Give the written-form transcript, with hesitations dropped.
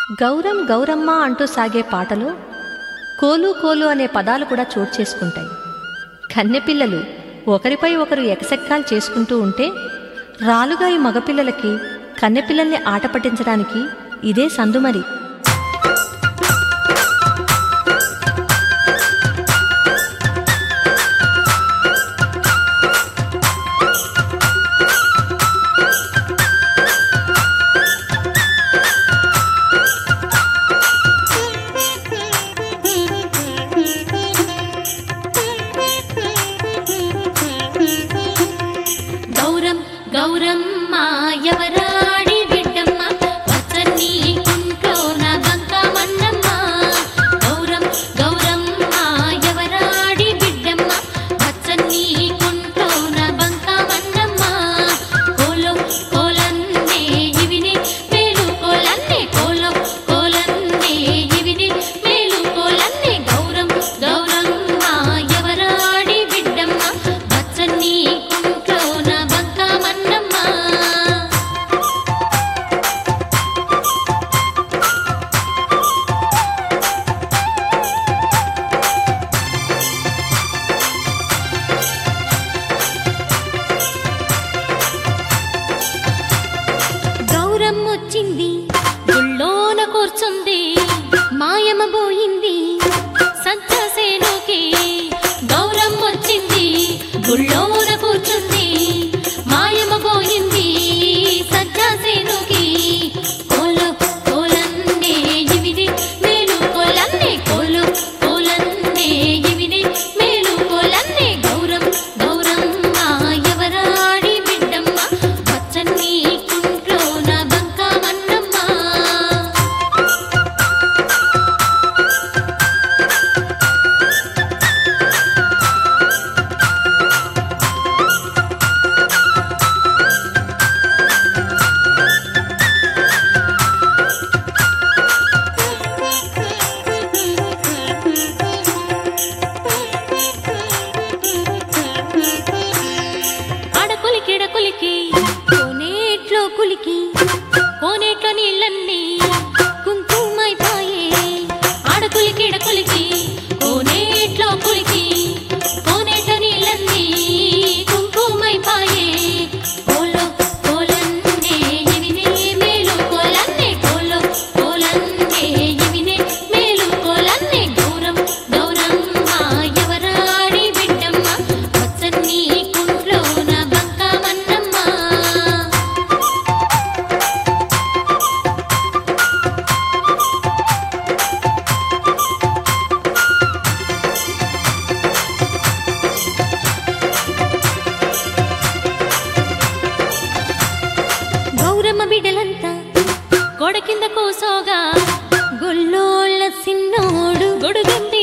గౌరం గౌరమ్మ అంటూ సాగే పాటలో కోలు కోలు అనే పదాలు కూడా చోటు చేసుకుంటాయి. కన్నెపిల్లలు ఒకరిపై ఒకరు ఎకసెక్కాలు చేసుకుంటూ ఉంటే రాలుగాయి మగపిల్లలకి కన్నెపిల్లల్ని ఆట పట్టించడానికి ఇదే సందుమరి. గౌరమ్మ ఎవరాడి బిడ్డమ్మ పచ్చని కుంట్లోన బంకమన్నమ్మ. గౌరమ్మ ఎవరాడి బిడ్డమ్మ పచ్చని కుంట్లోన బంకమన్నమ్మ. కోలో కోలన్నే ఇవిని మేలు కోలన్నే కోలో కోలన్నే ఇవిని మేలు కోలన్నే. గౌరమ్మ ఎవరాడి బిడ్డమ్మ పచ్చని కుంట్లోన వచ్చింది గుళ్ళోన కూర్చుంది మాయమ పోయింది సంచసేనుకి. గౌరమ్మ వచ్చింది గుళ్ళోన కూర్చుంది మాయమ పోయింది సంచసేనుకి. కోలో కోలన్నే ఇవిని మేలు కోలన్నే కోలో కోలన్నే ఇవిని మేలు కోలన్నే. గౌరమ్మ ఎవరాడి బిడ్డమ్మ పచ్చని కులికి కోనేట్లో కులికి కోనేట్లో నీళ్ళన్నీ కుంకుమైపాయే. ఆడకులికి కులికి కోనేట్లో కులికి కోనేట్లో నీళ్ళన్నీ కుంకుమైపాయే. కోలో కోలన్నే ఇవినే మేలు కోలన్నే కోలో కోలన్నే ఇవినే మేలు కోలన్నే. గౌరమ్మ ఎవరాడి బిడ్డమ్మ పచ్చని కుంట్లోన బిడ్డలంతా గోడ కింద కూసోగా గొల్లోళ్ళ సిన్నోడు గొడుగంది